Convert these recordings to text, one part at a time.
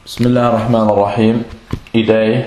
Bismillahirrahmanirrahim. I dag,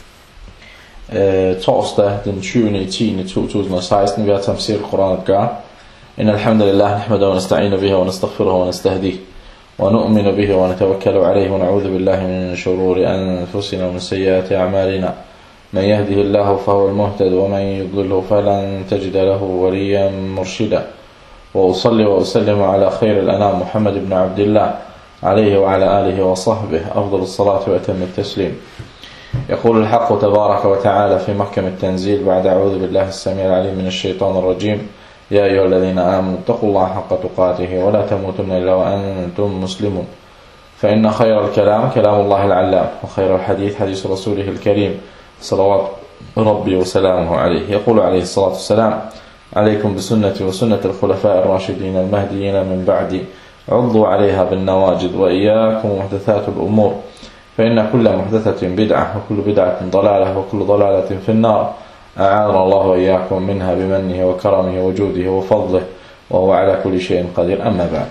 torsdag den 20.10.2016, vi har tafsir al-Quran at gøre. Inna alhamdulillah, nahmadu wa nasta'inu bihi wa nastaghfiruhu wa nastahdih wa nu'minu bihi wa natawakkalu alayhi wa na'udhu billahi min shururi anfusina wa min sayyiati a'malina. Man yahdihillahu fahuwa al-muhtad wa man yudlilhu falan tajida lahu waliyan murshida. Wa usalli wa usallimu ala khayr al-anam Muhammad ibn Abdillah عليه وعلى آله وصحبه أفضل الصلاة وأتم التسليم. يقول الحق تبارك وتعالى في محكم التنزيل بعد أعوذ بالله السميع العليم من الشيطان الرجيم. يا أيها الذين آمنوا اتقوا الله حق تقاته ولا تموتن إلا وأنتم مسلمون. فإن خير الكلام كلام الله العلام وخير الحديث حديث رسوله الكريم صلوات ربي وسلامه عليه. يقول عليه الصلاة والسلام عليكم بسنتي وسنة الخلفاء الراشدين المهديين من بعدي عضوا عليها بالنواجذ وإياكم محدثات الأمور فإن كل محدثة بدعة وكل بدعة ضلالة وكل ضلالة في النار أعاذنا الله وإياكم منها بمنه وكرمه وجوده وفضله وهو على كل شيء قدير. أما بعد.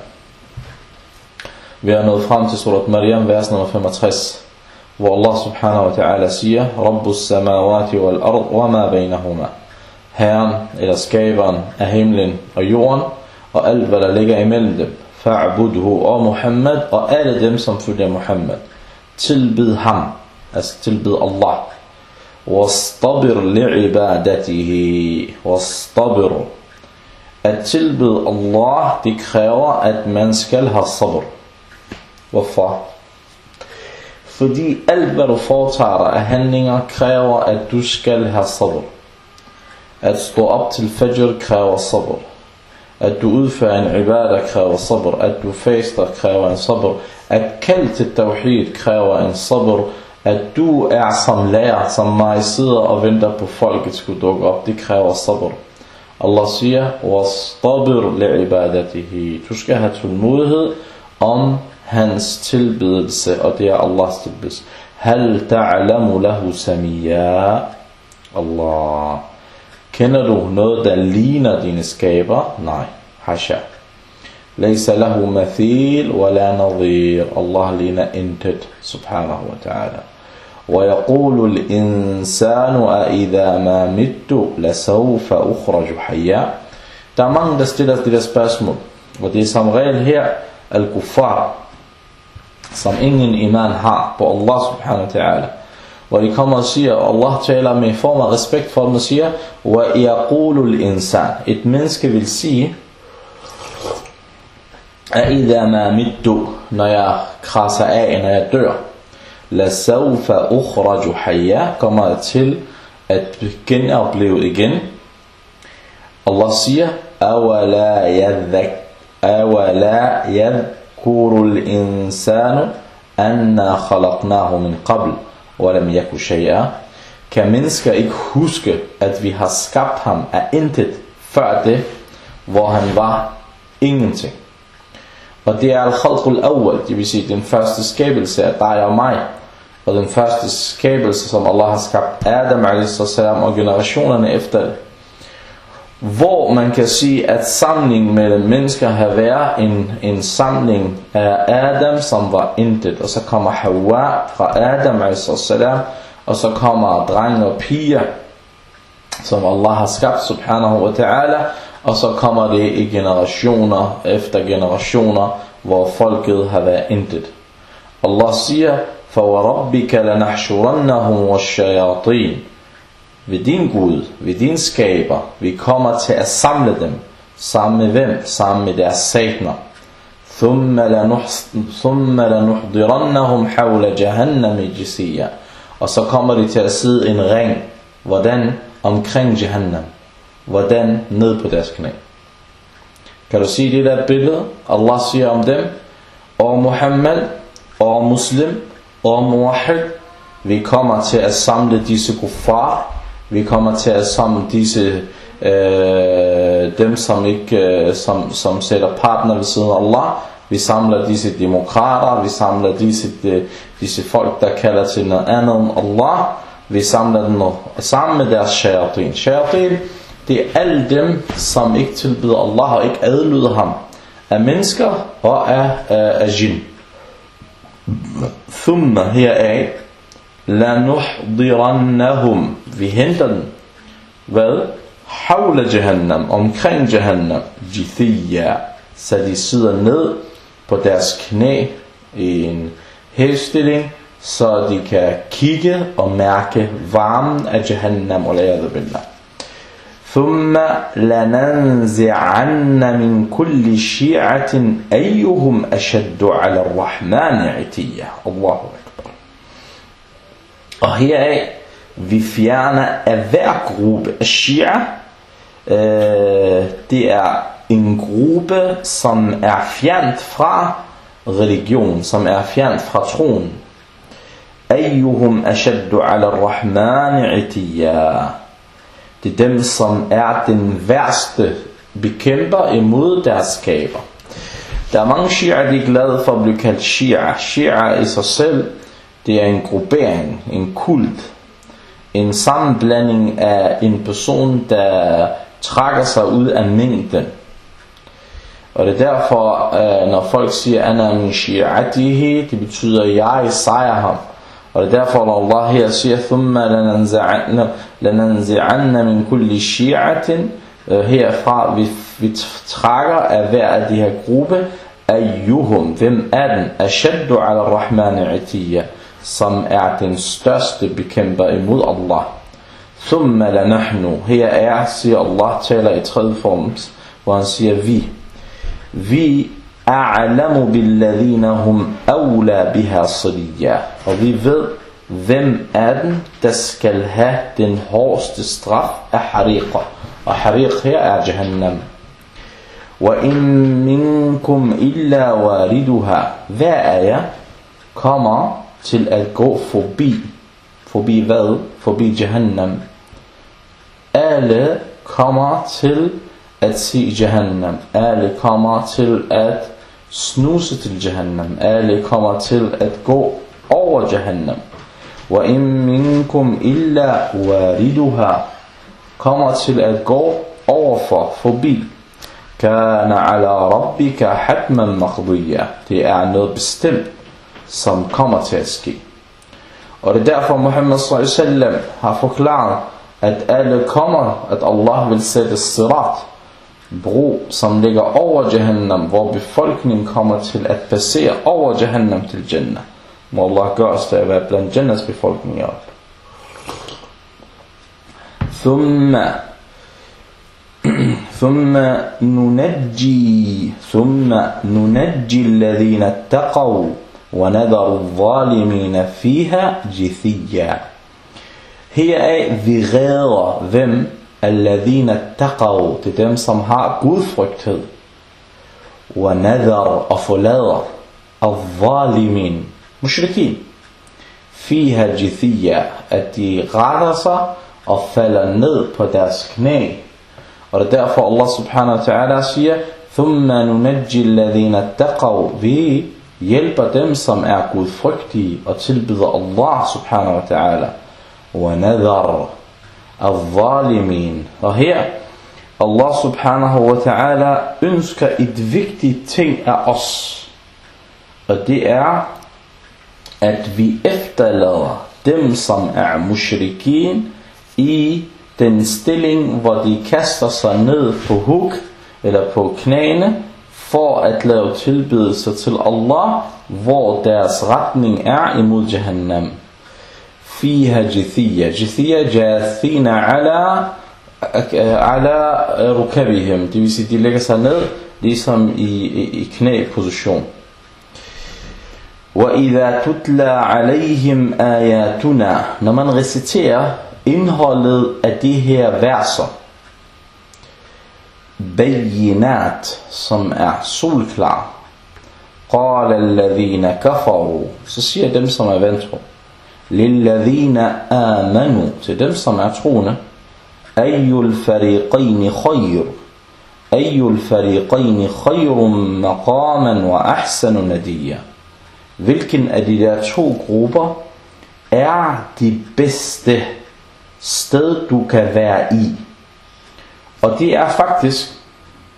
Vi er nået frem til surat Maryam, vers nummer 65, hvor Allah subhanahu wa ta'ala siger: Rabbus samawati wal ard wa ma bainahuma. Herren eller skaberen af himlen og jorden og alt hvad der ligger imellem dem. Fa'budhu og Muhammad og alle dem som følger Muhammad. Tilbid ham, altså tilbid Allah. Wastabir li'ibadatihi. Wastabir. At tilbid Allah, det kræver at man skal have sabr. Hvorfor? Fordi alt hvad du foretager dig af handlinger kræver at du skal have sabr. At stå op til fajr kræver sabr. At du udfører en ibadah kræver sabr. At du faster kræver en sabr. At kalde til tawhid kræver en sabr. At du er som lærer, som mig sidder og venter på folket skulle dukke op, det kræver sabr. Allah siger: Wastabir li'ibadatihi. Du skal have tålmodighed om hans tilbedelse, og det er Allahs tilbedelse. Hal ta'lamu lahu samiyya. Allah. Kender du noget, der ligner dine skaber? Nej. Hasha. Laysa lahu mathil wala nadhir. Allah ligner intet, subhanahu wa ta'ala. وَيَقُولُ الْإِنسَانُ أَإِذَا مَا مِتُّ لَسَوْفَ أُخْرَجُ حَيَّا. Der er mange, der stiller det der spørgsmål, og det er som regel her al-kuffar, som ingen iman har på Allah subhanahu wa ta'ala. Hvor de kommer og siger, og Allah taler med form af respekt for dem og siger: وَيَقُولُ الْإِنسَانِ. Et menneske vil sige: أَإِذَا مَا مِتُّ. Når jeg krasser af, når jeg dør, لَسَوْفَ أُخْرَجُ حَيَّا. Kommer jeg til at genopleve igen. Allah siger: أَوَلَا يَذْكُرُ الْإِنسَانُ أَنَّا خَلَقْنَاهُ مِنْ قَبْلِ وَلَمْ يَكُ شَيْئًا. Kan mennesker ikke huske, at vi har skabt ham af intet før det, hvor han var ingenting. Og det er al-khalqul awwal, det vil sige den første skabelse af dig og mig. Og den første skabelse, som Allah har skabt Adam a.s. og generationerne efter det. Hvor man kan sige, at samlingen mellem mennesker har været en samling af Adam, som var intet. Og så kommer Hawa fra Adam a.s. og så kommer drenge og piger, som Allah har skabt, subhanahu wa ta'ala. Og så kommer det i generationer efter generationer, hvor folket har været intet. Allah siger: فَوَرَبِّكَ لَنَحْشُرَنَّهُمْ وَالشَّيَاطِينَ. Ved din Gud, ved din skaber, vi kommer til at samle dem. Sammen med hvem? Sammen med deres sataner. ثُمَّ لَنُحْضِرَنَّهُمْ حَوْلَ جَهَنَّمِ جِسِيًّا. Og så kommer de til at sidde i en ring. Hvordan? Omkring Jahannam. Hvordan? Ned på deres knæ. Kan du sige det der billede? Allah siger om dem: og Muhammad, og muslim, og muwahid. Vi kommer til at samle disse kuffar. Vi kommer til at samle disse dem som ikke som sætter partner ved siden af Allah. Vi samler disse demokrater. Vi samler disse folk, der kalder til noget andet end Allah. Vi samler dem sammen med deres shayatin. Shayatin, det er alle dem, som ikke tilbyder Allah og ikke adlyder ham, af mennesker og af jinn. Thumma heraf, lanuhdirannahum, vi henter den. Hvad? Havla jahannam, omkring jahannam, jithiya, så de sidder ned på deres knæ i en hævstilling, så de kan kigge og mærke varmen af jahannam, og lade billah. Thumma lananzi'anna min kulli shi'atin ayyuhum ashaddu ala ar-rahmani itiya. Allahu akbar. Og heraf, vi fjerner af hver gruppe af shia. Det er en gruppe, som er fjernt fra religion, som er fjernt fra troen. Ayyuhum ashaddu ala ar-rahmani itiya. Det er dem, som er den værste bekæmper imod deres skaber. Der er mange shia, de er glade for at blive kaldt shia. Shia i sig selv, det er en gruppering, en kult. En sammenblanding af en person, der trækker sig ud af mængden. Og det er derfor, når folk siger, Ana min shi'atihi, det betyder, jeg sejrer ham. Og det er derfor, når Allah her siger, Thumma lananzi'anna min kulli shi'atin, herfra, vi trækker af hver af de her gruppe, ayyuhum, hvem er den, ashaddu ala ar-rahmani itiya, som er den største bekæmper imod Allah. Thumma lanahnu, her er, siger Allah, taler i tredje form, hvor han siger vi a'lamu billadhina hum awla biha siliya. Og vi ved, hvem er den, der skal have den hårdeste straf af hariqa. Og hariq her er jahannam. Wa in minkum illa wariduha. Hver af jer kommer til at gå forbi. Forbi hvad? Forbi jahannam. Alle kommer til at se jahannam. Alle kommer til at snuse til jahannam. Alle kommer til at gå over jahannam. Wa in minkum illa wariduha. Kommer til at gå overfor, forbi. Kana ala rabbika hatman maqdiya. Det er noget bestemt, som kommer til at ske. Og det er derfor Muhammad sallallahu alaihi wasallam har forklaret, at alle kommer, at Allah vil sætte sirat, bro, som ligger over jahannam, hvor befolkningen kommer til at passere over jahannam til Jannah. Må Allah gør os til at være blandt Jannahs befolkninger. ثم ننجي الذين اتقوا ونذر الظالمين فيها جثيا. Heraf vi redder hvem? Alladhina taqaw, til dem som har gudfrygthed. Wa nadhar, og forlader al-zalimin, mushrikin. Fiha jithiya, at de retter sig og falder ned på deres knæ. Og det er derfor Allah subhanahu wa ta'ala siger, Thumma nunajji alladhina taqaw, vi hjælper dem som er gudfrygtige og tilbyder Allah subhanahu wa ta'ala. Wa nadhar al-zalimin. Og her Allah subhanahu wa ta'ala ønsker et vigtigt ting af os. Og det er, at vi efterlader dem som er mushrikin i den stilling, hvor de kaster sig ned på huk eller på knæene for at lave tilbedelse til Allah, hvor deres retning er imod jahannam. Fiha jithiya. Jithiya jathina ala rukabihim. Det vil sige, de lægger sig ned ligesom i knæposition. Wa idha tutla alayhim ayatuna. Når man reciterer indholdet af de her verser, bayinat, som er solklar, qala alladhina kafaru, så siger dem som er vantro, lilladhina amanu, til dem som er troende, ayyul fariqayn khayr, ayyul fariqayn khayrun maqaman wa ahsanu nadiya. Hvilken af de der to grupper er de bedste sted du kan være i? Og det er faktisk,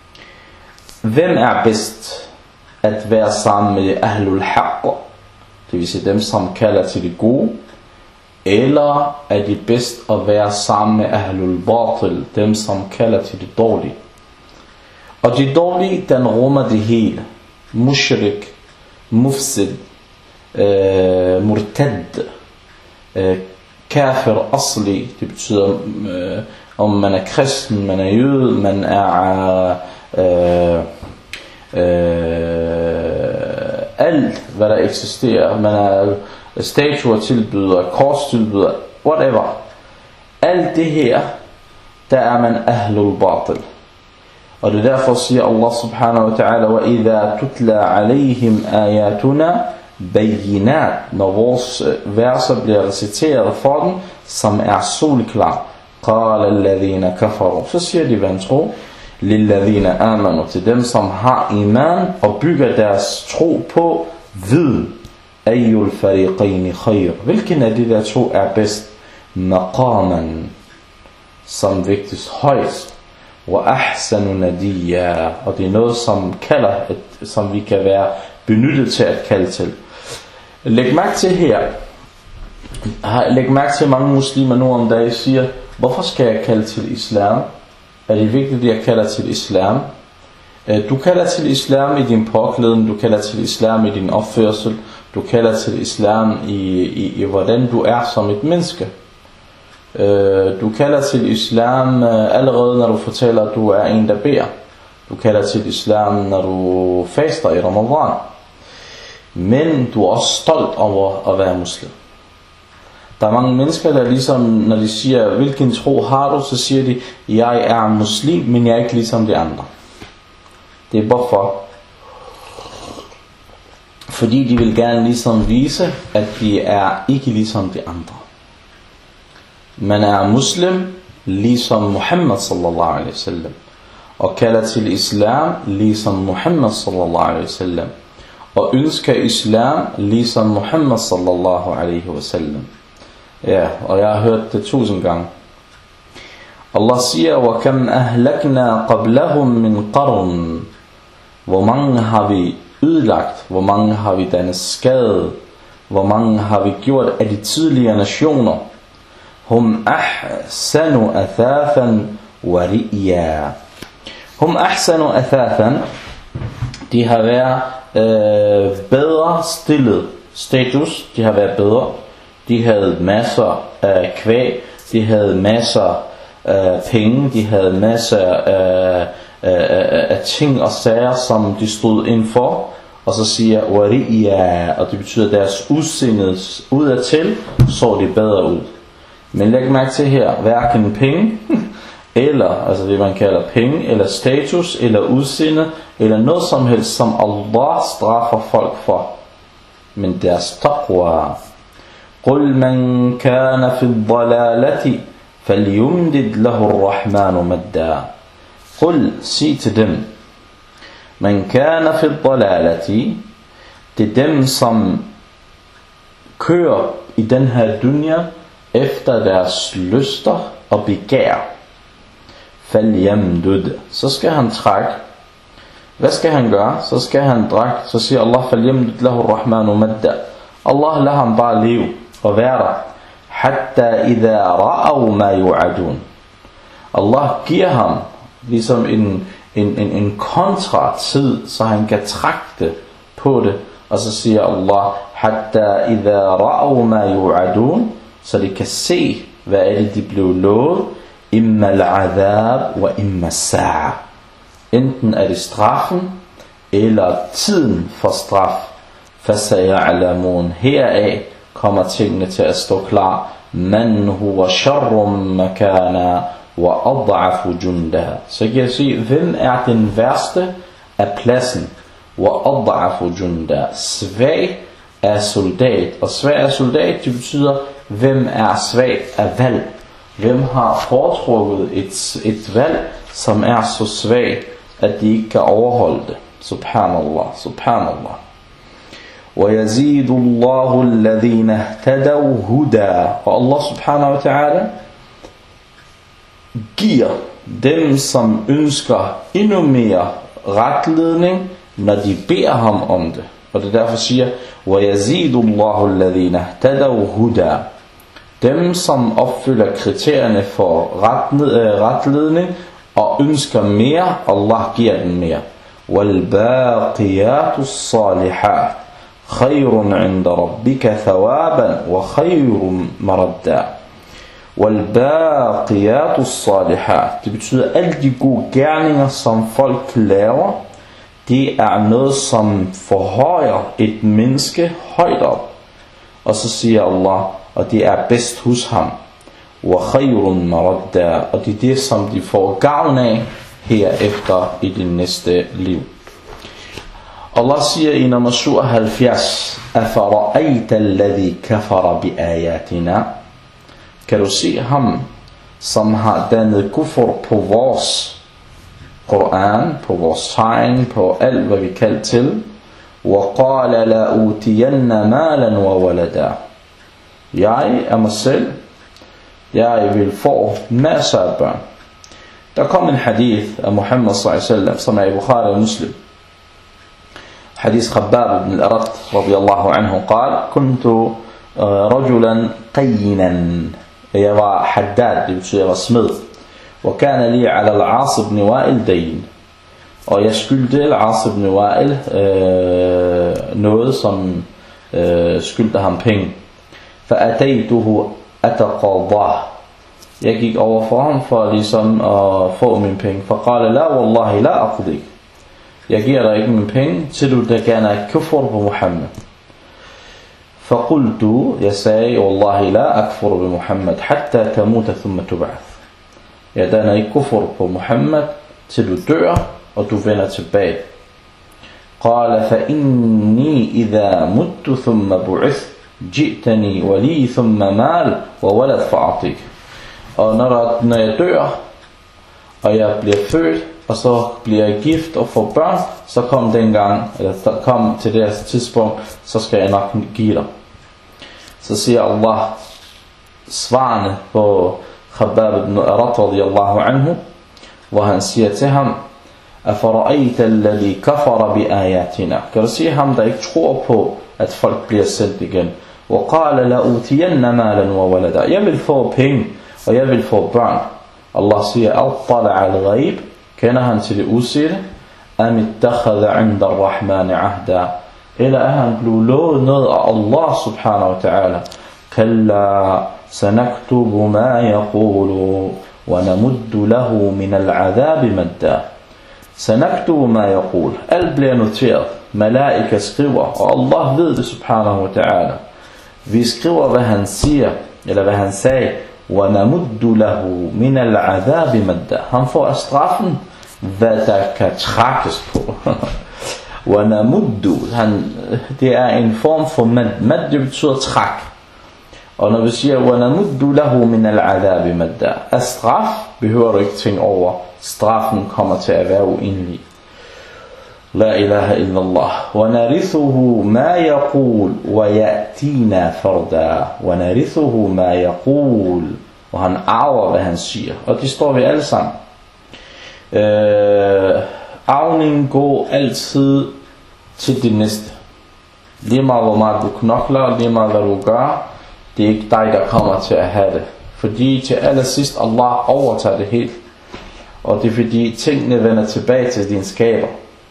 hvem er bedst at være sammen med ahlul haqq, det vil sige dem, som kalder til det gode, eller er det bedst at være sammen med ahlul batil, dem som kalder til det dårlige. Og det dårlige, den rummer det hele. Mushrik, mufsid, murtad, kafir asli, det betyder om man er kristen, man er jøde, man er alt hvad der eksisterer, man er statuer tilbyder, kors tilbyder, whatever. Alt det her, der er man ahlul batil. Og det er derfor siger Allah subhanahu wa ta'ala, وَإِذَا تُتْلَى عَلَيْهِمْ آيَاتُنَا بَيِّنَاتٍ, når vores verser bliver reciteret for dem, som er solklar. قَالَ الَّذِينَ كَفَرُوا, så siger de vantro, لِلَّذِينَ آمَنُوا, til dem som har iman og bygger deres tro på viden. أَيُّ الْفَرِيقَيْنِ خَيْرٌ, hvilken af de der to er bedst? مَقَامًا, som vægtes højst. وَأَحْسَنُ نَدِيًّا, og det er noget som kalder, som vi kan være benyttet til at kalde til. Læg mærke til her, læg mærke til mange muslimer nu om dagen siger, hvorfor skal jeg kalde til islam? Er det vigtigt at jeg kalder til islam? Du kalder til islam i din påklædning, du kalder til islam i din opførsel, du kalder til islam i hvordan du er som et menneske. Du kalder til islam allerede når du fortæller at du er en der beder. Du kalder til islam når du faster i Ramadan. Men du er også stolt over at være muslim. Der er mange mennesker der ligesom når de siger hvilken tro har du, så siger de jeg er muslim, men jeg er ikke ligesom de andre. Det er hvorfor? Fordi de vil gerne ligesom vise at de er ikke ligesom de andre. Man er muslim ligesom Muhammad sallallahu alaihi wasallam, og kalder til islam ligesom Muhammad sallallahu alaihi wasallam, og ønsker islam ligesom Muhammad sallallahu alaihi wasallam. Ja, og jeg har hørt det 1000 gange. Allah siger, وَكَمْ أَهْلَكْنَا قَبْلَهُمْ مِنْ قَرْنٍ, hvor mange har vi ødelagt, hvor mange har vi dannet skade, hvor mange har vi gjort af de tidligere nationer. Hum ahsanu athathan wa ri'ya. Hum ahsanu athathan, de har været bedre stillet status, de har været bedre. De havde masser af kvæg, de havde masser af penge, de havde masser af ting og sager, som de stod ind for. Og så siger wa ri'ya, og det betyder deres udseende udadtil så de bedre ud. Men læg mærke til her, hverken penge, eller altså det man kalder penge, eller status, eller udseende, eller noget som helst, som Allah straffer folk for. Men deres taqwa. قُلْ مَنْ كَانَ فِي الضَّلَالَةِ فَلْيُمْدِدْ لَهُ الرَّحْمَنُ مَدًّا. قُلْ, sig til dem, مَنْ كَانَ فِي الضَّلَالَةِ, det er dem som kører i den her dunya efter deres lyster og begær. فَلْيَمْدُدْ, så skal han trække. Hvad skal han gøre? Så skal han drikke. Så siger Allah, فَلْيَمْدُدْ لَهُ الرَّحْمَنُ مَدًّا. Allah lader ham bare leve og være der. حَتَّى إِذَا رَأَوْا مَا يُعَدُونَ. Allah giver ham ligesom en kontratid, så han kan trække det på det. Og så siger Allah, حَتَّى إِذَا رَأَوْا مَا يُعَدُونَ, så de kan se, hvad er det, de blev lovet. إِمَّا الْعَذَابِ وَإِمَّا السَّاعَةِ. Enten er det straffen, eller tiden for straf. فَسَيَعْلَمُونَ, heraf kommer tingene til at stå klar. مَنْ هُوَ شَرٌّ مَكَانًا وَأَضْعَفُ جُنْدًا. Så kan jeg sige, hvem er den værste af pladsen? وَأَضْعَفُ جُنْدًا, svag er soldat. Og svag er soldat, det betyder, hvem er svag af valg. Hvem har foretrukket et valg, som er så svag, at de ikke kan overholde det. Subhanallah, subhanallah. وَيَزِيدُ اللَّهُ الَّذِينَ اهْتَدَوْا هُدًا. Og Allah subhanahu wa ta'ala giver dem, som ønsker endnu mere retledning, når de beder ham om det. Og det derfor siger, وَيَزِيدُ اللَّهُ الَّذِينَ اهْتَدَوْا هُدًا. Dem, som opfylder kriterierne for retledning og ønsker mere, Allah giver dem mere. وَالْبَاقِيَاتُ الصَّالِحَاتُ خَيْرٌ عِنْدَ رَبِّكَ ثَوَابًا وَخَيْرٌ مَرَدًّا. وَالْبَاقِيَاتُ الصَّالِحَاتُ. Det betyder, at alle de gode gerninger, som folk laver, det er noget, som forhøjer et menneske højt op. Og så siger Allah, og det er bedst hos ham. وَخَيْرٌ مَرَدًّا. Og det er det, som de får gavn af herefter i det næste liv. Allah siger i nummer 77, أَفَرَأَيْتَ الَّذِي كَفَرَ بِآيَاتِنَا. Kan du se ham, som har dannet kufr på vores Koran, på vores tegn, på alt hvad vi kalder til. وَقَالَ لَأُوتِيَنَّ مَالًا وَوَلَدًا. Jeg er mig selv. Jeg vil få masser af børn. Der kom en hadith af Muhammad sallallahu alaihi wasallam, som er i Bukhari og Muslim. Hadith Khabbab ibn al-Arat radiyallahu anhu قال كنت رجلا قينا. Jeg var haddad, det betyder jeg var smed. وكان لي على العاص بن وائل دين. Og jeg skyldte al-As ibn Wa'il noget, som skyldte ham penge. فأتيته أتقاضاه. Jeg gik over for ham for ligesom at få mine penge. فقال لا والله لا أقضيك. Jeg giver dig ikke mine penge, til du der gerne er kufr på Muhammad. فقلت, jeg sagde, والله لا أكفر بمحمد حتى تموت ثم تبعث. Jeg danner ikke kufr på Muhammad, til du dør, og du vender tilbage. قال فإني إذا مت ثم بعث جئتني ولي ثم مال وولد فأعطيك. Og når jeg dør, og jeg bliver født, og så bliver jeg gift og får børn, så kom til det her tidspunkt, så skal jeg nok give dig. Så siger Allah svarende på Khabbab ibn al-Arat radiyallahu anhu, hvor han siger til ham, أَفَرَأَيْتَ الَّذِي كَفَرَ بِآيَاتِنَا. Kan du sige ham, der ikke tror på, at folk bliver sendt igen? وَقَالَ لَأُوتِيَنَّ مَالًا وَوَلَدًا. Jeg vil få penge, og jeg vil få børn. Allah siger, أَطَّلَعَ الْغَيْبِ. Kender han til det usete? أَمِ اتَّخَذَ عِنْدَ الرَّحْمَنِ عَهْدًا. Eller er han blevet lovet noget af Allah subhanahu wa ta'ala? كَلَّا سَنَكْتُبُ مَا يَقُولُ وَنَمُدُّ لَهُ مِنَ الْعَذَابِ مَدًّا. سَنَكْتُبُ مَا يَقُول. Alt bliver noteret. Malaika skriver, og Allah ved det subhanahu wa ta'ala. Vi skriver, hvad han siger, eller hvad han sagde. وَنَمُدُّ لَهُ مِنَ الْعَذَابِ مَدًّا. Han får af straffen, hvad der kan trækkes på. وَنَمُدُّ, det er en form for mad. Mad, det betyder træk. Og når vi siger وَنَمُدُّ لَهُ مِنَ الْعَذَابِ مَدًّا, af straf behøver du ikke tænke over. Straffen kommer til at være uendelig. La ilaha illallah. وَنَرِثُهُ مَا يَقُول وَيَأْتِينَا فَرْدًا. وَنَرِثُهُ مَا يَقُول. Og han arver, hvad han siger. Og det står vi alle sammen. Arvningen går altid til det næste. Lige meget hvor meget du knokler, lige meget hvad du gør, det er ikke dig, der kommer til at have det. Fordi til allersidst Allah overtager det helt. Og det er fordi tingene vender tilbage til din skaber.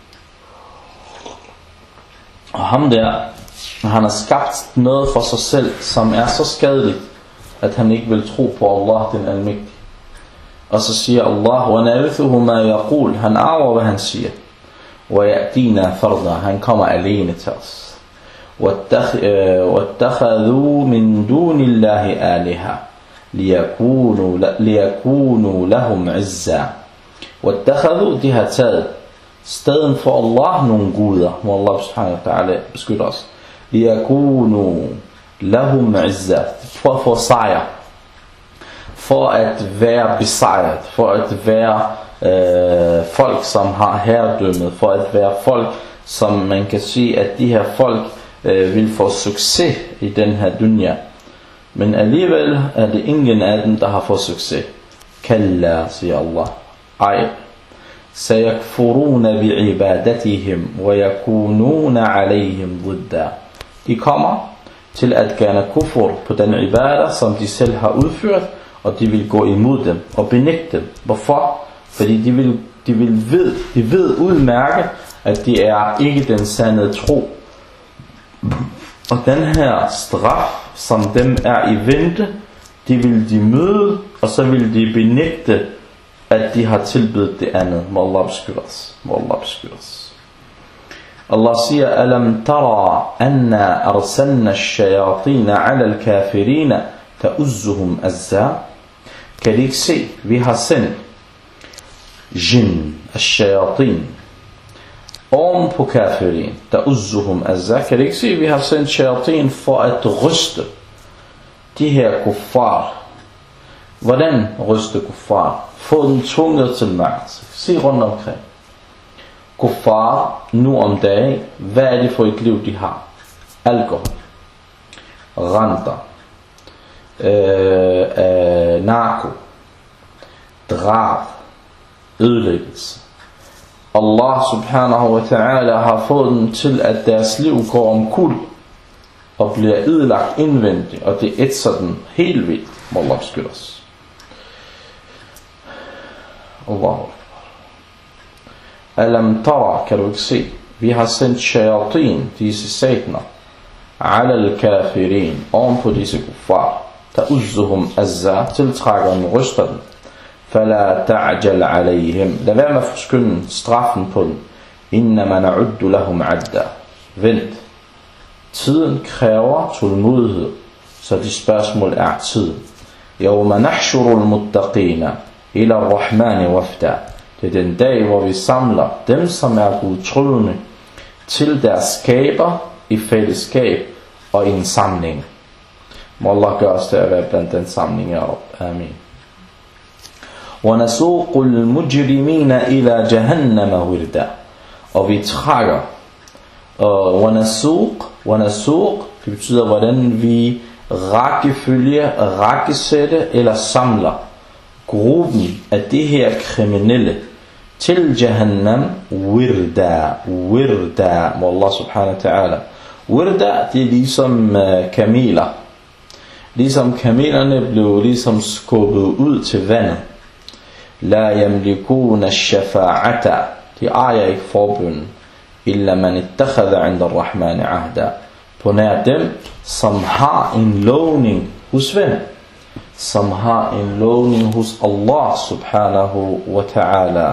Og ham der, han har skabt noget for sig selv, som er så skadeligt, at han ikke vil tro på Allah den almægtige. Og så siger Allah, وَنَرِثُهُ مَا يَقُول. Han arver, hvad han siger. وَيَأْتِينَا فَرْدًا. Han kommer alene til os. وَاتَّخَذُوا مِن دُونِ اللَّهِ آلِهَةً لِيَكُونُوا لَهُمْ عِزًّا. وَاتَّخَذُوا, de har taget stedet for Allah nogle guder, må Allah subhanahu wa ta'ala beskytte os. لِيَكُونُوا لَهُمْ عِزًّا. For at få sejr, for at være besejret, for at være folk, som har herredømmet, for at være folk, som man kan sige, at de her folk vil få succes i den her dunya. Men alligevel er det ingen af dem, der har fået succes. Kalla, siger Allah. Ej. سَيَكْفُرُونَ بِعِبَادَتِهِمْ وَيَكُونُونَ عَلَيْهِمْ ضِدًّا. De kommer til at gøre kufur på den ibadah, som de selv har udført, og de vil gå imod dem og benægte dem. Hvorfor? Fordi de ved udmærket, at de er ikke den sande tro. Og den her straf, som dem er i vente, det vil de møde, og så vil de benægte, at de har tilbedt det andet. Må Allah beskytte os. Må Allah beskytte os. Allah siger, Alam tara anna arsalna ash-shayatin ala al-kafirin ta'uzzuhum azza. Kan de ikke se, vi har sendt jinn, ash-shayatin, oven på kafirin, ta'uzzuhum azza. Kan de ikke se, vi har sendt shayatin for at ryste de her kuffar. Hvordan ryste kuffar? Få den tvunget til magt. Se rundt omkring. Kuffar nu om dagen, hvad er det for et liv de har? Alkohol, renter, narko, drab, ødelæggelse. Allah subhanahu wa ta'ala har fået dem til, at deres liv går omkuld og bliver ødelagt indvendigt, og det ætser den helt vildt. Må Allah beskytte os. Allahu Akbar. Alam tara, kan du ikke se, vi har sendt shayatin, disse sataner, ala al-kafirin, oven på disse kuffar, ta'uzzuhum azza, tiltrækker dem, ryster dem. Fala ta'jal alayhim, lad være med at forskynde straffen på dem. Innama na'uddu lahum adda. Vent. Tiden kræver tålmodighed, så de spørgsmål er tiden. Yawma nahshuru al-muttaqina ila ar-rahmani wafda. Det er den dag, hvor vi samler dem, som er gudtroende, til deres skaber i fællesskab og i en samling. Må Allah gøre os til at være blandt den samling af. Amen. وَنَسُوقُ الْمُجْرِمِينَ إِلَى جَهَنَّمَ وِرْدًا. Og vi trækker. وَنَسُوق, det betyder, hvordan vi rækkesætte eller samler gruppen af de her kriminelle til Jahannam wirda. Må Allah subhanahu wa ta'ala. Wirda, det er ligesom kameler. Ligesom kamelerne blev ligesom skubbet ud til vandet. La yamlikuna ash-shafa'ata. De ejer ikke forbønnen. Illa man ittakhadha 'inda ar-rahmani 'ahda. På nær dem, som har en lovning hos hvem? Som har en lovning hos Allah subhanahu wa ta'ala.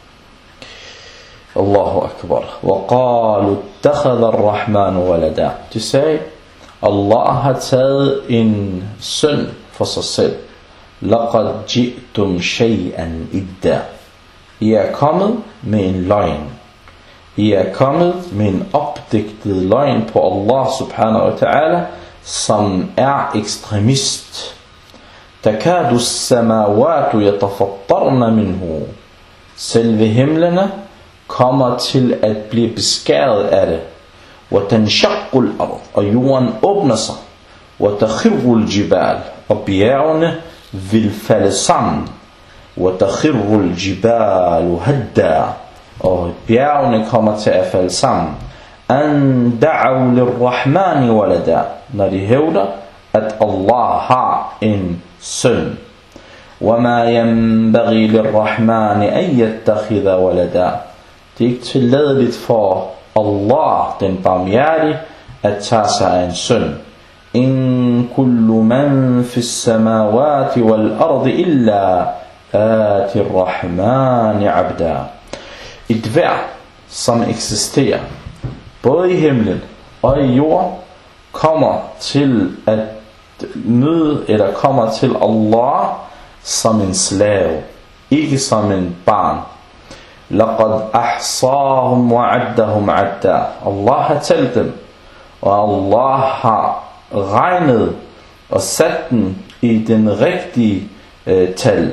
Allahu akbar. وَقَالُوا اتَّخَذَ الرَّحْمَنُ وَلَدًا. De sagde, Allah har taget en søn for sig selv. لَقَدْ جِئْتُمْ شَيْئًا إِدَّا. I er kommet med en løgn. I er kommet med en opdigtet løgn på Allah subhanahu wa ta'ala, som er ekstremist. تَكَادُ السَّمَاوَاتُ يَتَفَطَّرْنَ مِنْهُ. Selve himlene kommer til at blive beskæret af det. وَتَنْشَقُّ الْأَرْض. Og jorden åbner sig. وَتَخِرُّ الْجِبَالِ. Og bjergene vil falde sammen. وَتَخِرُّ الْجِبَالُ هَدَّا. Og bjergene kommer til at falde sammen. أَنْ دَعَوْا لِلرَّحْمَنِ وَلَدًا. Når de hævder, at Allah har en søn. وَمَا يَنْبَغِي لِلرَّحْمَنِ أَنْ يَتَّخِذَ وَلَدًا. Det er ikke tilladeligt for Allah, den barmhjertige, at tage sig af en søn. إِن كُلُّ مَنْ فِي السَّمَاوَاتِ وَالْأَرْضِ إِلَّا آتِ الرَّحْمَنِ عَبْدًا. Et hver, som eksisterer, både i himlen og i jorden, kommer til at møde, eller kommer til Allah som en slave, ikke som en barn. لَقَدْ أَحْصَاهُمْ وَعَدَّهُمْ عَدَّا. Allah har talt dem, og Allah har regnet og sat dem i den rigtige tal.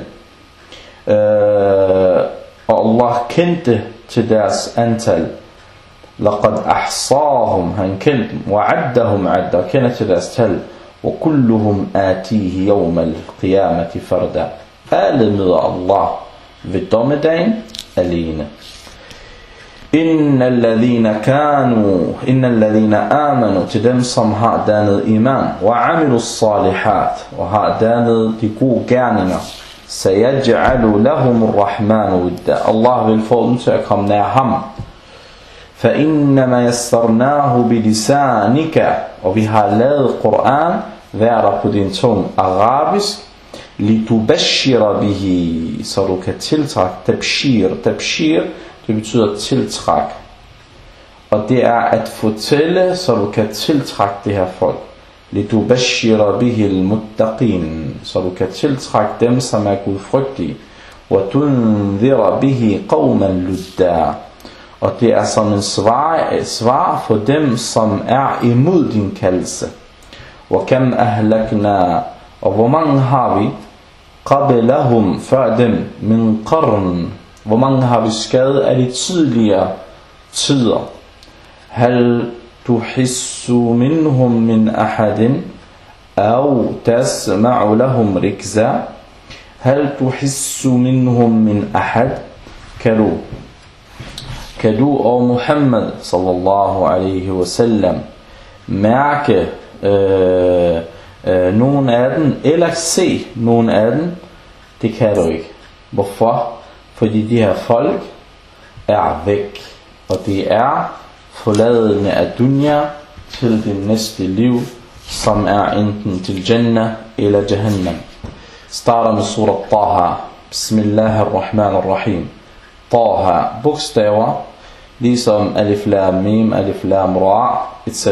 Og Allah kendte til deres antal. لَقَدْ أَحْصَاهُمْ, han kendte dem, وَعَدَّهُمْ عَدَّا, og kender til deres tal. وَكُلُّهُمْ آتِيهِ يَوْمَ الْقِيَامَةِ فَرْدًا. Alle møder Allah ved dommedagen alene. Innal ladhina amanu, til dem som har dannet iman, wa amilus salihat, og har dannet de gode gerninger, sayaj'alu lahumur rahmanu widda, Allah vil få dem til at komme nær ham. Fa innama yassarnahu bilisanika, og vi har lavet Koran være der på din tunge arabisk, litubashshira bihi, så du kan tiltrække tabshir, det betyder tiltræk. Og det er at fortælle, så du kan tiltrække det her folk. Litubashshira bihi al-muttaqin, så du kan tiltrække dem, som er gudfrygtige. Wa tunzira bihi qawman ludda, og det er som et svar for dem, som er imod din kaldelse. Wa kam ahlakna, og hvor mange har vi qablahum, før dem, min qarn, hvor mange har vi skadet af de tidligere tider. Hal tuhissu minhum min ahadin, aw tasma'u lahum rikza. Hal tuhissu minhum min ahad, kan du og Muhammad sallallahu alaihi wasallam mærke nogen af dem, eller se nogen af dem? Det kan du ikke. Hvorfor? Fordi de her folk er væk, og det er forladende af dunya til det næste liv, som er enten til Jannah eller Jahannam. Starter med surat Taha. Bismillahirrahmanirrahim. Taha, bogstaver, ligesom alif lam mim, alif lam ra, etc.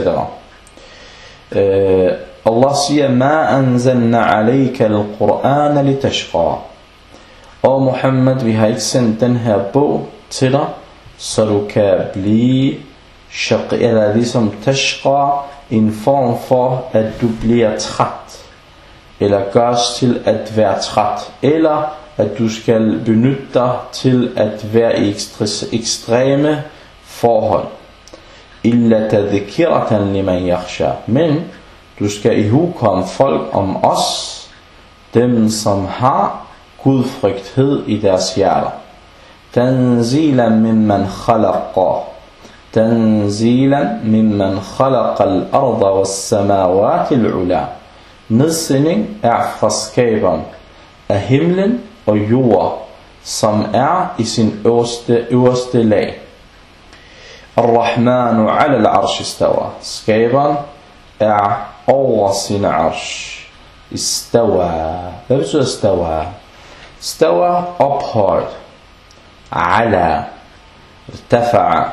Allah siger, ma anzalna alayka al-Qur'an litashqa. Og Muhammad, vi har ikke sendt den her bog til dig, så du kan blive shaqi, eller ligesom tashqa, en form for at du bliver træt, eller gørs til at være træt, eller at du skal benytte dig til at være i ekstreme forhold. Illa tadhkiratan liman yakhsha, men du skal ihukomme folk om os, dem som har gudfrygthed i deres hjerter. Tanzilan mimman khalaqa, tanzilan mimman khalaqa al-arda was-samawati al-ula. Nedsending er fra skaberen af himlen og jord, som er i sin øverste lag. Ar-Rahmanu ala al-arsh istawa, skaberen er over sin arsh. Istawa, hvad betyder istawa? Stawa, ophøjt. Ala, irtafa'a.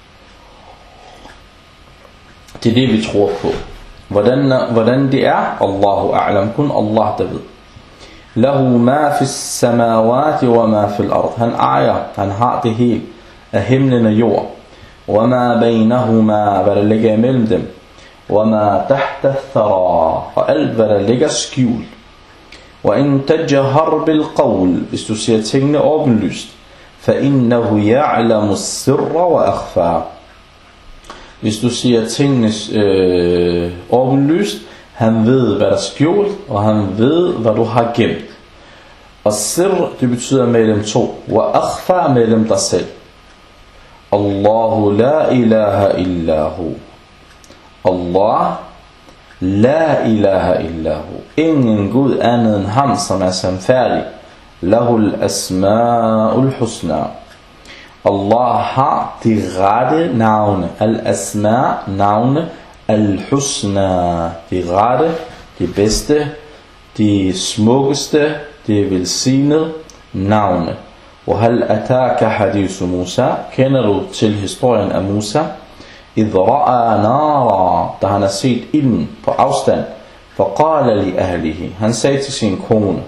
Det er det vi tror på. Hvordan det er, Allahu a'lam, kun Allah der ved. Lahu ma fis samawati wa ma fil ard. Han ejer, han har det hele af himlen og jord. Wa ma baynahuma, hvad der ligger imellem dem. Wa ma tahta thara, og alt hvad der ligger skjult. Wa in tajhar bil qawl, hvis du siger tingene åbenlyst. Fa innahu ya'lamu as-sirra wa akhfa. Hvis du siger tingene åbenlyst, han ved hvad der er skjult, og han ved hvad du har gemt. Og sir, det betyder mellem to, wa akhfa, mellem dig selv. Allahu la ilaha illahu. Allah, la ilaha illahu. Ingen Gud andet end ham, som er sandfærdig. Lahul asma'ul husna. Allah har de rette navne. Al-asma, navne. Al-husna, de rette, de bedste, de smukkeste, de velsignede navne. Og hal ataka hadithu Musa, kender du til historien af Musa? إذ رأى نارا, da han har set ilden på afstand, فقال لأهله, han sagde til sin kone,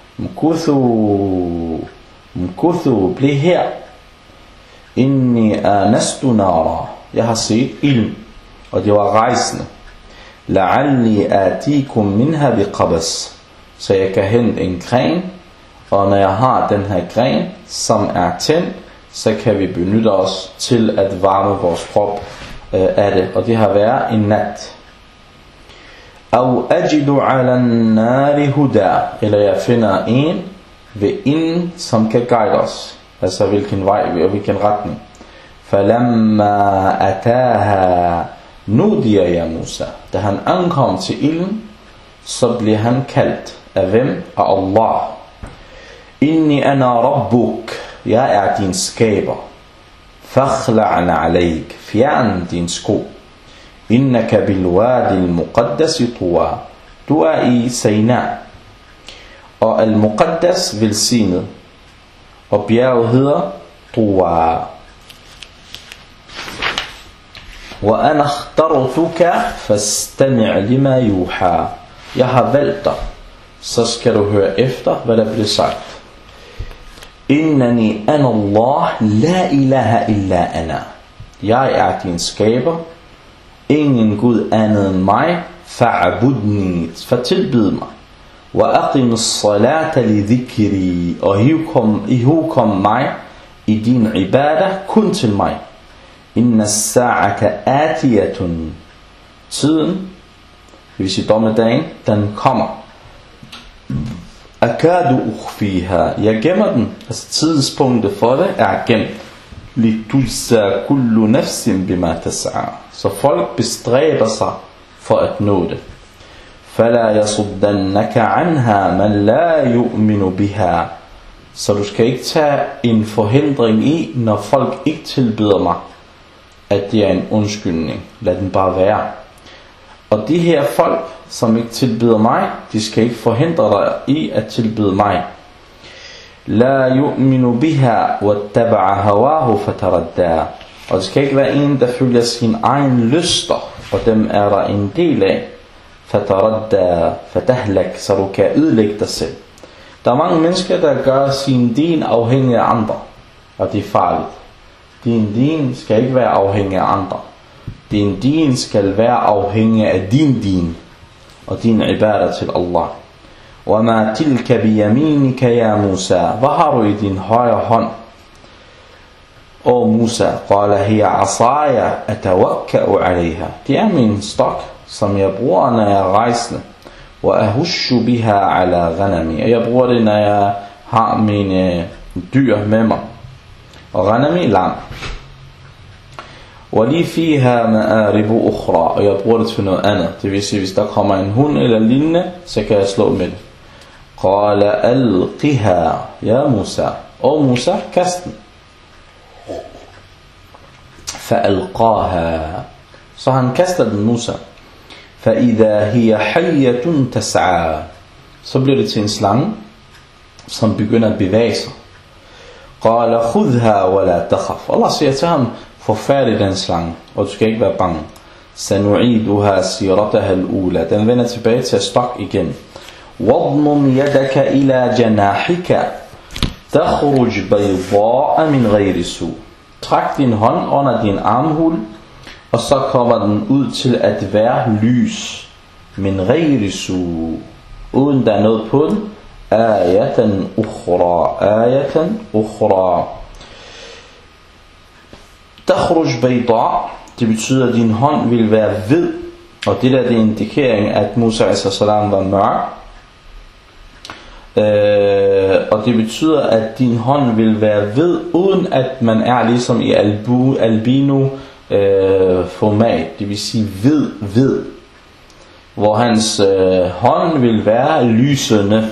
mkuthu, bliv her, inni anastu nara, jeg har set ilden, og det var rejsende, la'alli atikum minha biqabas, så jeg kan hente en gren, og når jeg har den her gren, som er tændt, så kan vi benytte os til at varme vores krop af det, og det har været en nat. Au ajidu ala nari huda, eller jeg finder en ved inden, som kan guide os. altså hvilken vej og hvilken retning. Falamma ataha nudiya ya Musa. Da han ankom til ilden, så blev han kaldt af hvem? Af Allah. Inni ana rabbuk. Jeg er din skaber. Fakhla'na alayk. Fjern din sko. Innaka bilwadi al-muqaddas tuwa. Du er i Sinai. Og al-muqaddas velsignet. Og bjerget hedder Tuwa. Wa ana akhtartuka fastami' lima yuha. Jeg har valgt dig, så skal du høre efter, hvad der bliver sagt. Innani ana Allah, la ilaha illa ana. Jeg er din skaber, ingen Gud andet end mig, fa'budni, for tilbyd mig. Wa aqim as-salata li dhikri, og ihugkom mig i din ibadah, kun til mig. Inna as-sa'ata atiyatun. Tiden, det vil sige dommedagen, den kommer. Akadu ukhfiha. Jeg gemmer den. Altså tidspunktet for det er gemt. Litujza kullu nafsin bima tas'a. Så folk bestræber sig for at nå det. Fala yasuddannaka anha man la yu'minu biha. Så du skal ikke tage en forhindring i, når folk ikke tilbyder mig, at det er en undskyldning. Lad den bare være. Og de her folk, som ikke tilbyder mig, de skal ikke forhindre dig i at tilbyde mig. La yu'minu biha wattaba'a hawahu fataradda. Og det skal ikke være en, der følger sin egen lyster, og dem er der en del af. Fataradda, fatahlak, så du kan ødelægge dig selv. Der er mange mennesker, der gør sin din afhængig af andre, og det er farligt. Din din skal ikke være afhængig af andre. Din din skal være afhængig af din din og din ibadah til Allah. وَمَا تِلْكَ بِيَمِينِكَ يَا Musa. Hvad har du i din højre hånd? O Musa, قَالَ هِيَ عَصَايَ أَتَوَكَّأُ عَلَيْهَا. Det er min stok, som jeg bruger, når jeg er rejsende. وَأَهُشُّ بِهَا عَلَى غَنَمِي. Og jeg bruger det, når jeg har mine dyr med mig. Og ghanami, lam. وَلِي فِيهَا مَآرِبُ أُخْرَى. Og jeg bruger det til noget andet. Det vil sige, hvis der kommer en hund eller lignende, så kan jeg slå med det. قَالَ أَلْقِهَا يَا Musa. O Musa, kast den. فَأَلْقَاهَا. Så han kaster den, Musa. فَإِذَا هِيَ حَيَّةٌ تَسْعَى. Så bliver det til en slange, som begynder at bevæge sig. قَالَ خُذْهَا وَلَا تَخَفْ. Allah siger til ham, forfærdig den slange, og du skal ikke være bange. سَنُعِيدُهَا سِيرَتَهَا الْأُولَى. Den vender tilbage til stok igen. وَضْمُمْ يَدَكَ إِلَى جَنَاحِكَ تَخْرُجْ بَيْضَاءَ مِنْ غَيْرِ سُوء. Træk din hånd under din armhul, og så kommer den ud til at være lys. مِنْ غَيْرِ سُوء. Uden der er noget på den. آيَةً أُخْرَى. آيَةً أُخْرَى. تخرج بيضاء. Det betyder, at din hånd vil være hvid. Og det der, det er indikering, at Musa a.s. var mørk. Og det betyder, at din hånd vil være hvid, uden at man er ligesom i albino format. Det vil sige hvid. Hvor hans hånd vil være lysende.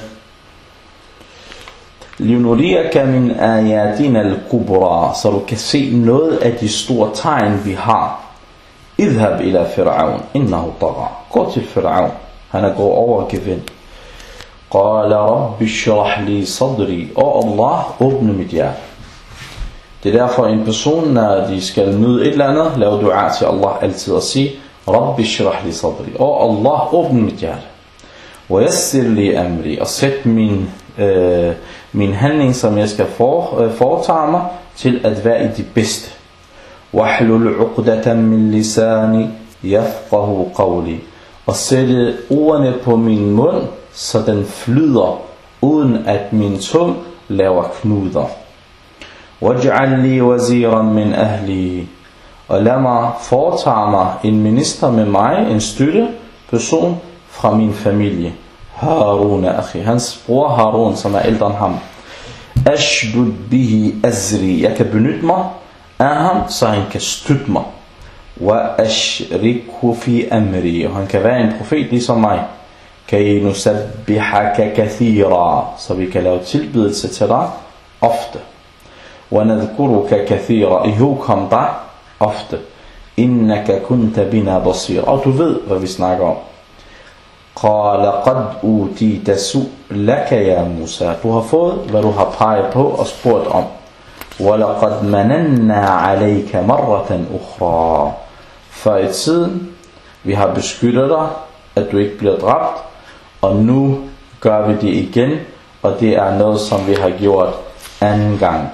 لِنُرِيَكَ مِنْ آيَاتِنَا الْكُبْرَى. Så du kan se noget af de store tegn, vi har. اذهب إلى فرعون إنه طغى. Gå til Fir'aun, han er gået over gevind. قال رب اشرح لي صدري. Allah, åbne mit hjerte. Det er derfor en person, når de skal nyde et eller andet, lave dua til Allah altid og sige رب اشرح لي صدري. Allah, åbne mit hjerte. ويسر لي أمري. Og sæt min handling, som jeg skal foretage mig, til at være i det bedste. وَحْلُلْ عُقْدَةً مِّن لِسَانِ يَفْقَهُ قَوْلِي. Og sætte ordene på min mund, så den flyder, uden at min tung laver knuder. وَاجْعَلْ لِي وَزِيرًا مِّنْ أَهْلِي. Og lad mig foretage mig en minister med mig, en støtteperson fra min familie. Harun akhi, hans bror Harun, som er ældre end ham. Ashdud bihi azri. Jeg kan benytte mig af ham, så han kan støtte mig. Wa ashrikhu fi amri. Og han kan være en profet ligesom mig. Kay nusabbihaka kathira. Så vi kan lave tilbedelse til dig ofte. Wa nadhkuruka kathira. Ihugkom dig ofte. Innaka kunta bina basir. Og du ved, hvad vi snakker om. Qala qad utita su'laka ya Musa. Du har fået, hvad du har peget på og spurgt om. Wa laqad mananna alayka marratan ukhra. Før i tiden, vi har beskyttet dig, at du ikke bliver dræbt. Og nu gør vi det igen. Og det er noget, som vi har gjort anden gang.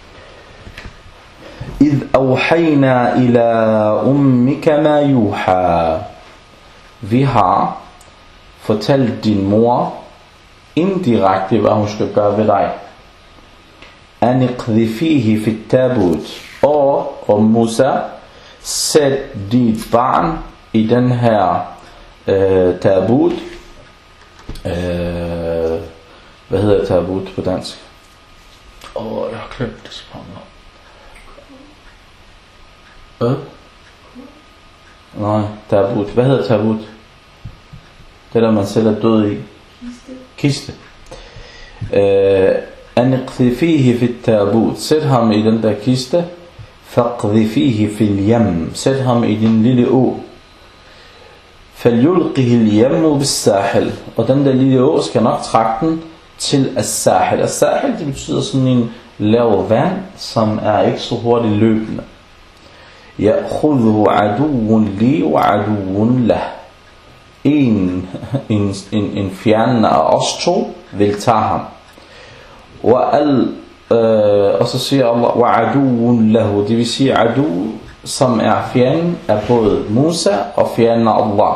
إذ أوحينا إلى أمك ما يوحى. Vi har fortalt din mor indirekte, hvad hun skal gøre ved dig. An iqdhifihi fi tabut. Og Musa, sæt dit barn i den her tabut. Hvad hedder tabut på dansk? Jeg har glemt det så mange. Nej, tabut. Hvad hedder tabut? Det der man selv er død i. Kiste. Anqdhifihi fi tabut. Sæt ham i den der kiste. Faqdhifihi fil yam. Sæt ham i din lille å. Falyulqihi al-yam bis-sahil. Og den der lille å skal nok trække den til as-sahil. As-sahil, det betyder sådan en lav vand, som er ikke så hurtigt løbende. Ya'khudhu aduwwun li wa aduwwun lah. En fjerne af os to vil tage ham. Og så siger Allah wa aduwwun lahu. Det vil sige adu, som er fjenden af både Musa og fjenden af Allah.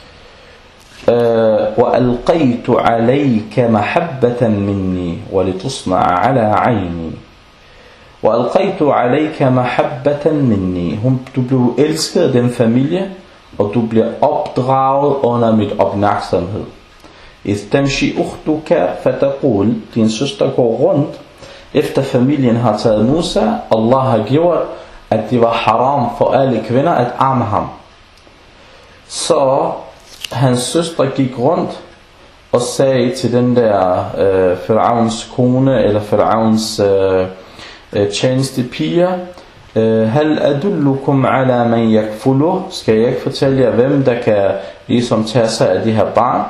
وَأَلْقَيْتُ عَلَيْكَ مَحَبَّةً مِنِّي وَلِتُصْنَعَ عَلَى عَيْنِي. وَأَلْقَيْتُ عَلَيْكَ مَحَبَّةً مِنِّي. Du blev elsket af den familie, og du bliver opdraget under mit opmærksomhed. إِذْ تَمْشِي أُخْتُكَ فَتَقُولُ. Din søster går rundt, efter familien har taget Musa. Allah har gjort, at det var haram for alle kvinder at arme ham. Så hans søster gik rundt og sagde til den der Fir'auns kone, eller Fir'auns tjenestepiger, Hal adullukum ala man yakfulu. Skal jeg ikke fortælle jer, hvem der kan ligesom tage sig af de her barn?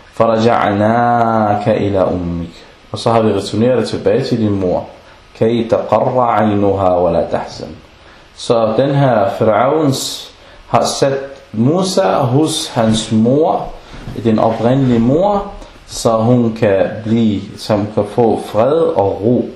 Faraja'naka ila ummik. Og så har vi returneret tilbage til din mor. Kay taqarra aynuha wa la tahzan. Så den her Fir'auns har sat Musa hos hans mor, den oprindelige mor, så hun kan få fred og ro.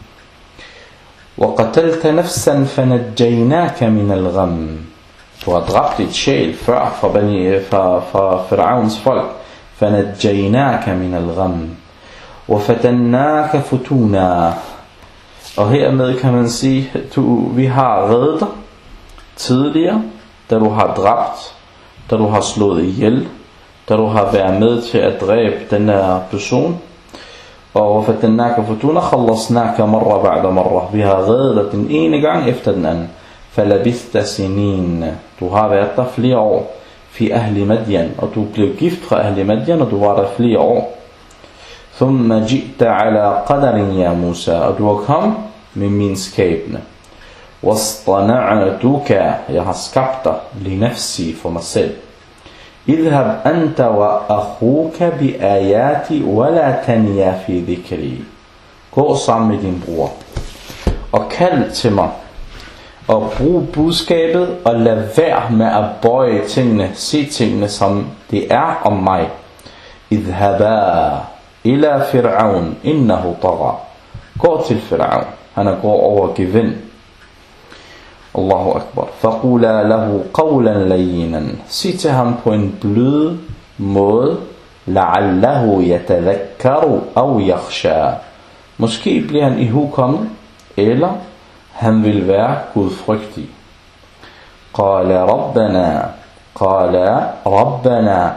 وَقَتَلْتَ نَفْسًا فَنَجَّيْنَاكَ مِنَ الْغَمِّ. Du har dræbt et sjæl før fra Fir'auns folk. فَنَجَّيْنَاكَ مِنَ الْغَمِّ وَفَتَنَّاكَ فُتُونًا. Og hermed kan man sige, vi har reddet dig tidligere, da du har dræbt, da du har slået ihjel, da du har været med til at dræbe den her person. Og فَتَنَّاكَ فُتُونًا خَلَّصْنَاكَ مَرَّ بَعْدَ مَرَّ. Vi har reddet dig den ene gang efter den anden. فَلَبِثْتَ سِنِينَ. Du har været der flere år. فِي أَهْلِ مَدْيَنَ. Og du blev gift fra أهل مدين, og du var der flere år. ثُمَّ جِئْتَ عَلَى قَدَرٍ يَا مُوسَى. Og du har kommet med min skæbne. وَاصْطَنَعْتُكَ. Jeg har skabt dig لِنَفْسِي for mig selv. اذهب أنت وأخوك بآياتي ولا تنيا في ذكري. Gå sammen med din bror og kald til mig og brug budskabet og lad være med at bøje tingene, se tingene som det er om mig. اذهبا إلى فرعون إنه طغى. Gå til Fir'aun, han er gået over gevind. Allahu Akbar. فَقُولَا لَهُ قَوْلًا لَيِّنًا. Sig til ham på en blød måde. لَعَلَّهُ يَتَذَكَّرُ أَوْ يَخْشَى. Måske bliver han ihugkommet, eller han vil være gudfrygtig. قَالَ رَبَّنَا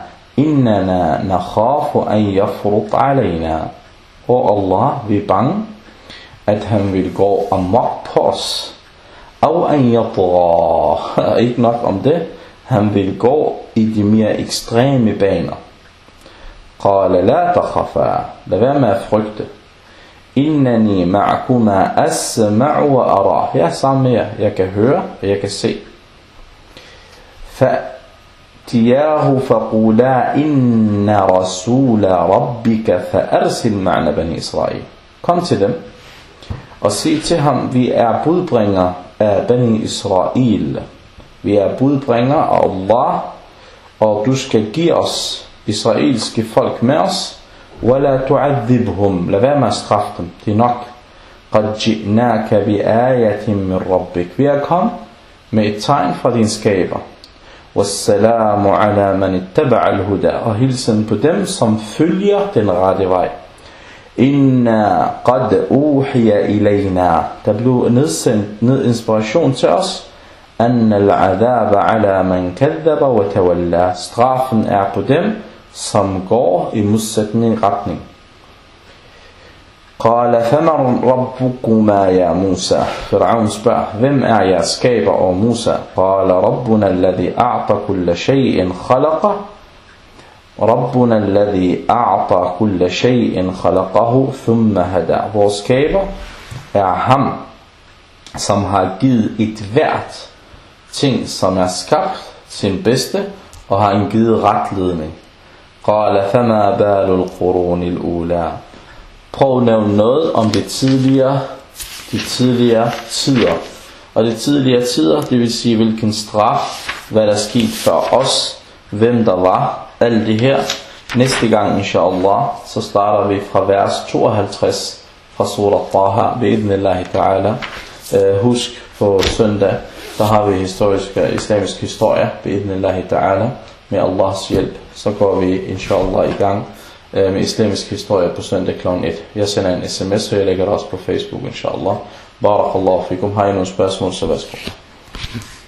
إِنَّنَا نَخَافُ أَنْ يَفْرُطْ عَلَيْنَا. Og Allah, vi er bange, at han vil gå amok på os. Og an yatra. Ikke nok om det, han vil gå i de mere ekstreme baner. Qala la takhafa. Lad være med at frygte. Innani ma'akuma asma'u wa ara. Jeg er sammen med jer. Jeg kan høre, og jeg kan se. فَأْتِيَاهُ فَقُولَا إِنَّ رَسُولَ رَبِّكَ فَأَرْسِلْ مَعْنَ بَنِي إِسْرَائِيل. Kom til dem og sig til ham, vi er budbringer af Bani Israel. Vi er budbringer af Allah, og du skal give os israelske folk med os. وَلَا تُعَذِّبْهُمْ. Lad være med at straffe dem. Det er nok. قَدْ جِئْنَاكَ بِآيَةٍ مِّن رَبِّكَ. Vi er kommet med et tegn fra din skaber. وَالسَّلَامُ عَلَى مَنِ اتَّبَعَ الْهُدَى. Og hilsen på dem, som følger den rette vej. إِنَّا قَدْ أُوحِيَ إِلَيْنَا. Der blev nedsendt inspiration til os. أَنَّ الْعَذَابَ عَلَى مَنْ كَذَّبَ وَتَوَلَّى. Straffen er på dem, som går i modsætning retning. قال فمن ربكما يا موسى. Firaun spørger, hvem er jeres skaber, og Musa? قال ربنا الذي أعطى كل شيء خلقه. ربنا الذي أعطى كل شيء خلقه ثم هدى. Vores skaber er ham, som har givet et hvert ting, som er skabt, sin bedste, og har givet retledning. قال فما بال القرون الأولى. Prøv at nævne noget om de tidligere tider. Og de tidligere tider, det vil sige hvilken straf, hvad der skete før os, hvem der var, alt det her. Næste gang, inshallah, så starter vi fra vers 52 fra surah Taha, bi'idhnillahi ta'ala. Husk på søndag, der har vi islamisk historie, bi'idhnillahi ta'ala, med Allahs hjælp. Så går vi, inshallah, i gang med islamisk historie på søndag kl. 1. Jeg sender en sms, og jeg lægger det også på Facebook, inshallah. Barakallahu fikum. Har I nogle spørgsmål, så værsgo.